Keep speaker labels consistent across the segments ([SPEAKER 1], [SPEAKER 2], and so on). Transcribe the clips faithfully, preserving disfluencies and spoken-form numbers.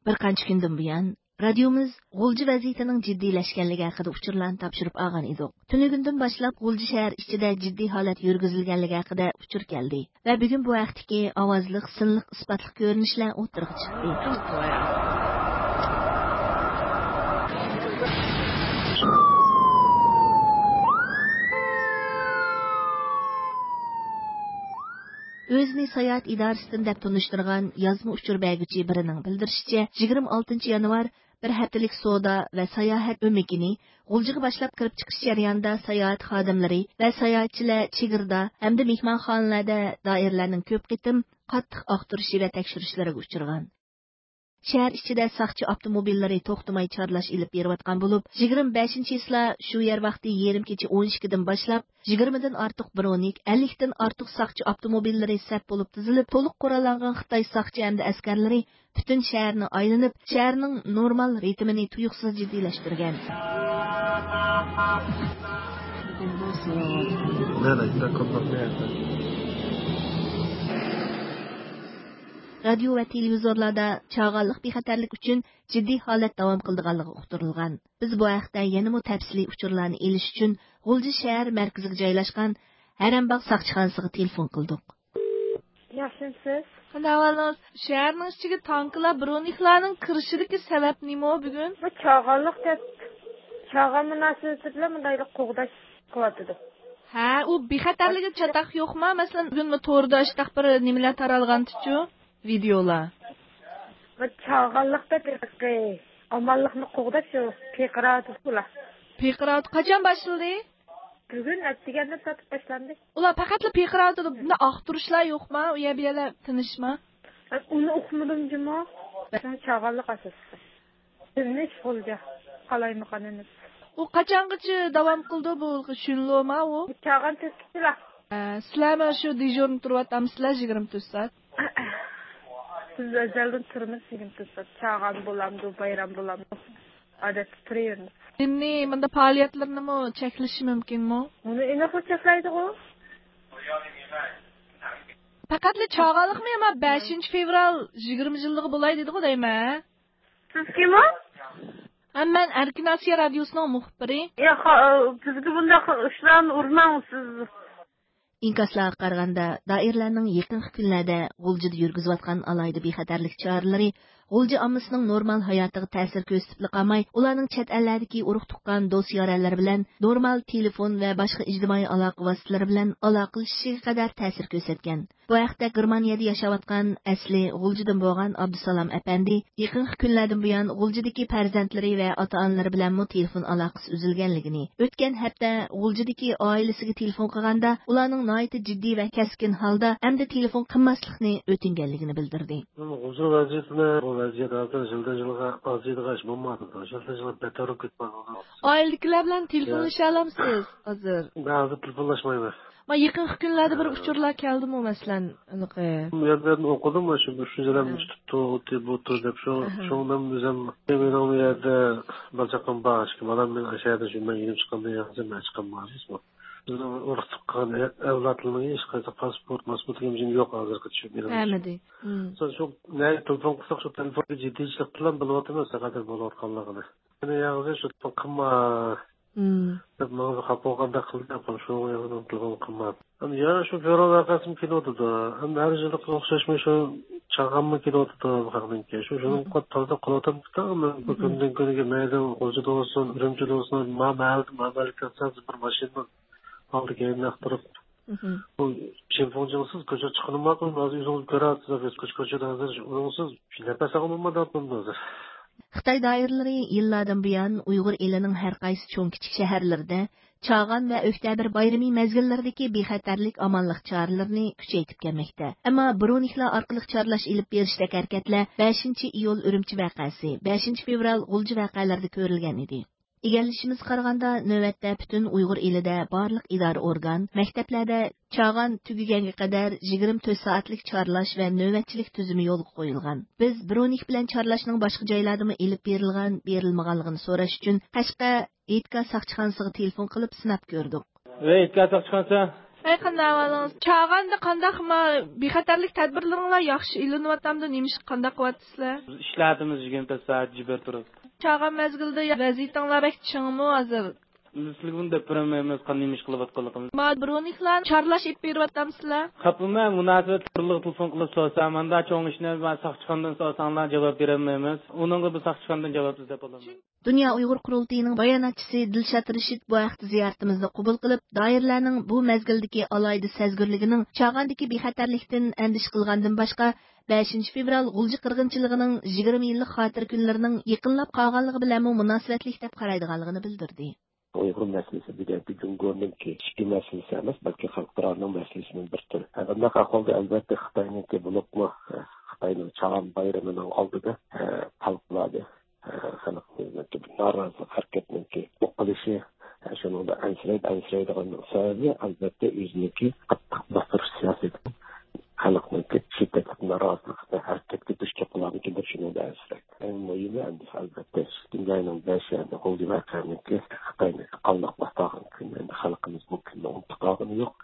[SPEAKER 1] Bir qancha kundan buyon radiomiz G'ulji vaziyatining jiddiylashganligi haqida uchurlarni topshirib olgan edik. Tunigundan boshlab G'ulji shahar ichida jiddiy holat yurgizilganligi haqida uchur keldi va bugun bu vaqtdagi ovozliq, sinliq, isbotli ko'rinishlar o'tirg'i chiqdi. Özünü sayohat idorasidan deb tunishtirgan yozma uchur berguchi birining bildirishicha, yigirma oltinchi yanvar bir haftalik savdo va sayohat o'mikini G'uljiga boshlab kirib chiqish jarayonida sayohat xodimlari va sayohatchilar chegirda hamda mehmonxonalarda doiralarning ko'p qitim qattiq oqtirishi va tekshirishlariga uchirgan. Shahar ichida saqchi avtomobillari to'xtamay chorlash ilib berayotgan bo'lib, yigirma beshinchi isla shu yer vaqti yarim kecha o'n ikki dan boshlab yigirma dan ortiq bronik, ellik dan ortiq saqchi avtomobillari saf bo'lib tizilib, to'liq qurollangan Xitoy saqchi hamda askarlari butun shaharni aylanib, shaharning normal ritmini tuyuqsiz jiddiylashtirgan. Radio va televizorlarda chag'anliq bexatarlik uchun jiddiy holat davom qildiganligi uqtirilgan. Biz bu haqda yanada tafsiliy uchurlarni elish uchun G'ulji shahar markaziga joylashgan Harambog' saqchixonasiga telefon qildik.
[SPEAKER 2] Yaxshimisiz?
[SPEAKER 3] Qanday shaharning ichiga tanklar, broniklarning kirishidagi sabab nima bugun?
[SPEAKER 2] Bu chag'anliq deb chag'an munosabati bilan bundaylik qo'g'dash qilyotdi.
[SPEAKER 3] Ha, u bexatarligi chataq yo'qmi? Masalan, bugunmi to'rda ishtaq bir nimalar taralgan-chu? Videolar.
[SPEAKER 2] Bu chag'anliqda bir amallikni qo'g'dash shu peqirat bular.
[SPEAKER 3] Peqirat qachon boshlandi?
[SPEAKER 2] Bugun atdiganda sotib boshlandi.
[SPEAKER 3] Ular faqat peqiratda bunda oqtirishlar yo'qmi? U yerda tinishmi?
[SPEAKER 2] Uni o'qimadim juma. Sen chag'anliq asosi. Tinish bo'ldi. Qalaymaqanimiz.
[SPEAKER 3] U qachongacha davom qildi bu shunloma u?
[SPEAKER 2] Chag'an teskitilar.
[SPEAKER 3] Sizlarmi shu dejurni turyapsizlar yigirma to'rt soat?
[SPEAKER 2] Siz özelden turmuş yigirma chag'an bo'lamdi, bayram bo'lamdi. Odatda turaymiz.
[SPEAKER 3] Endi bunda faoliyatlarni mi cheklashi mumkinmi?
[SPEAKER 2] Uni aniq cheklaydi-ku.
[SPEAKER 3] Faqat chag'anliqmi ama beshinchi fevral yigirma yilligi bo'lay dedi-ku deyman.
[SPEAKER 2] Siz kimmi?
[SPEAKER 3] Men Erkin Asiya radiosining muxbiri.
[SPEAKER 2] Yo'q, bizga bunday ishlarni urmangsiz.
[SPEAKER 1] İnkaslarga qaraganda, doiralarning yaqinqi kunlarda G'uljida yurgizayotgan alayda bexatarlik choralari G'ulji ommasining normal hayotiga ta'sir ko'rsatib qolmay, ularning chet ellardagi urug' tuqqan do'st-yoralari bilan normal telefon va boshqa ijtimoiy aloqa vositalari bilan aloqalashishiga qadar ta'sir ko'rsatgan. Bu haqda Germaniyada yashayotgan asli G'uljidan bo'lgan Abdusalom apandi yaqinqi kunlardan buyon G'uljidagi farzandlari va ota-onalari bilan mu telefon aloqasi uzilganligini, o'tgan hafta G'uljidagi oilasiga telefon qilganda ularning nihoyat jiddiy va keskin holda hamda telefon qilmaslikni o'tinganligini bildirdi.
[SPEAKER 4] G'ulji vaziyatini vaziyat hozir yildan yilga oziydigash bo'lmadi. Yildan yilga betarib ketmoqda.
[SPEAKER 3] Oiladagilar bilan telefonlasha olamsiz hozir?
[SPEAKER 4] Men hozir telefonlashmayman.
[SPEAKER 3] Ma yaqinqi kunlarda bir uchurlar keldimi masalan, aniqi.
[SPEAKER 4] Bu yerdan o'qidim shu shunjadan tutdi, bu tur deb shu shundan o'zim men u yerda balchaqam bor, bolam men ashada shundan yurib chiqqanda yaxshi men chiqaman. Bizning urug' tuqqan avlodlarning hech qanday pasport, pasport ham yo'q hozirga tushib beramiz.
[SPEAKER 3] Hamidi.
[SPEAKER 4] So shu ne telefon qilsak shu telefonda jiddiychilik bilan bilyapmiz, qadar bo'layotganligini. Yana yog'zi shu qilma. Hmm. Deb menga xafa bo'lganda qildim, shu yerdan telefon qilmadi. Ham yana shu feroz aqasim keldi-da. Ham har yili o'xshashmay shu chag'amma keldi-da haqninki. Shu shuni qattiq qilatam bitammi? Bu kundan kuniga maydan o'zida bo'lsin, Urumchida bo'lsin, ma ma'lum ma'lumotlar bir mashina aldı gelin aktarıp bu telefoncuğusuz koca çıkınmak mı? Bazı yüzünüz görüyorsunuz. Biz koç koçada hazır. Onunsuz nefes alınmadı atmamda hazır.
[SPEAKER 1] Xitoy doiralari yillardan buyon Uyg'ur elining har qaysi cho'ng kichik shaharlarida Chag'an va O'ktabir bayrami mezgillaridagi bexatarlik amonlik choralarini kuchaytirib kelmoqda. Ammo broniklar orqali chorlash ilib berishdagi harakatlar beshinchi iyul Urumchi voqeasi, beshinchi fevral G'ulji voqealarida ko'rilgan edi. Egallishimiz qaraganda navbatda butun Uyg'ur elida barliq idora organ, maktablarda Chag'an tugaganga qadar yigirma to'rt soatlik chorlash va navbatchilik tuzumi yo'lga qo'yilgan. Biz bronik bilan chorlashning boshqa joylardami elib berilgan, berilmaganligini so'rash uchun Qashqa Etka saqchixonasiga telefon qilib sinab ko'rdik.
[SPEAKER 5] Va Etka saqchixonasi
[SPEAKER 3] Ay qanday avvalınız? Çağanda qandaqma bexatarlik tadbirlaringlar yaxshi ilinayotganda nemish qandaq qilyapsizlar?
[SPEAKER 5] İşlerimiz yigirma saat jiber turib.
[SPEAKER 3] Çağan mezgilda vazifatinglar bek chingmi hozir?
[SPEAKER 5] Sizlar bunda bilmaymiz qanday ish qilayotganligimiz.
[SPEAKER 3] Ma broniklar charlash ib beryapsizlar?
[SPEAKER 5] Qapma munosabat turli telefon qilib so'rasamanda cho'ng ishni va saqchiqandan so'rasanglar javob berolmaymiz. Uningga bu saqchiqandan javobsiz deb olaman.
[SPEAKER 1] Dünya Uyghur Qurultayıning bayonotchisi Dilshad Rashid bu vaqt ziyoratimizni qabul qilib, doirlarning bu mezgildagi alayda sezgirligining Chag'andagi bexatarlikdan andish qilgandan boshqa beshinchi fevral G'ulji qirg'inchiligining yigirma yillik xotir kunlarining yaqinlab qolganligi bilan munosabatlik deb qaraydiganligini bildirdi.
[SPEAKER 6] Uyghur meselesi bir de bir Cumhur'un ki şiki meselesi ama belki halklarının meselesinin bir tür. Ama kalkıldı elbette Xitay'ın ki bulutma Xitay'ın Çağan bayramının aldığı talpıladı. Sanıklarının ki narazı hareketinin ki bu kılışı şunun da ensireydi ensireydi onun sebebi elbette yüzündeki katlık basır siyaset. Halkının ki şiddetli narazılıkla hareketli dış yapılarını ki şunun da ensireydi. En mühimi elbette dünyanın beş yerinde olduğu vakanın ki Xitay'ın kalmak bastağın günlerinde halkımız bu günde unuttuğunu yok.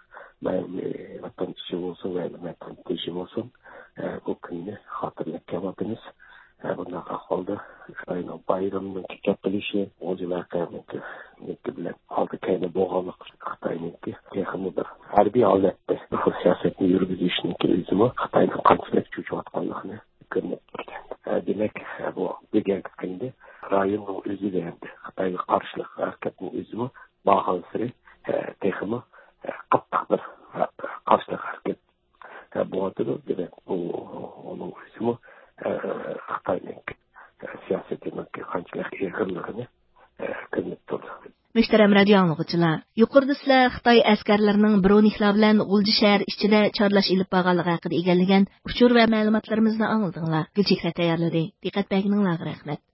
[SPEAKER 6] Ve vatandaşı olsun ve vatandaşı olsun bu günü hatırlayıp yapmadınız. Bundan kaldı Xitay'ın bayramının yapılışı olduğu vakanın ki bilen aldı kendine boğalık Xitay'ın ki yakını bir harbi alette bu siyasetin yürütüşünün ki üzümü Xitay'ın kançılık gücü atkanlığını görmek durdu. Demek bu bir geldiğinde rayonun özü değerli. Xitay'ın karşılık hareketinin özümü bağlı süre tekimi kaptak bir karşılık hareket. Bu adı demek bu onun özümü Xitay'ın siyasetinin kançılık eğirliğini görmek durdu.
[SPEAKER 1] Muhtaram radio anglagıchilar, yuqorida sizlar Xitoy askarlarining broniklar bilan G'ulji shahar ichida chorlash ilib borganligi haqida egallagan uchur va ma'lumotlarimizni angladinglar. Gulchehra tayyorladi. Diqqat berganinglarga rahmat.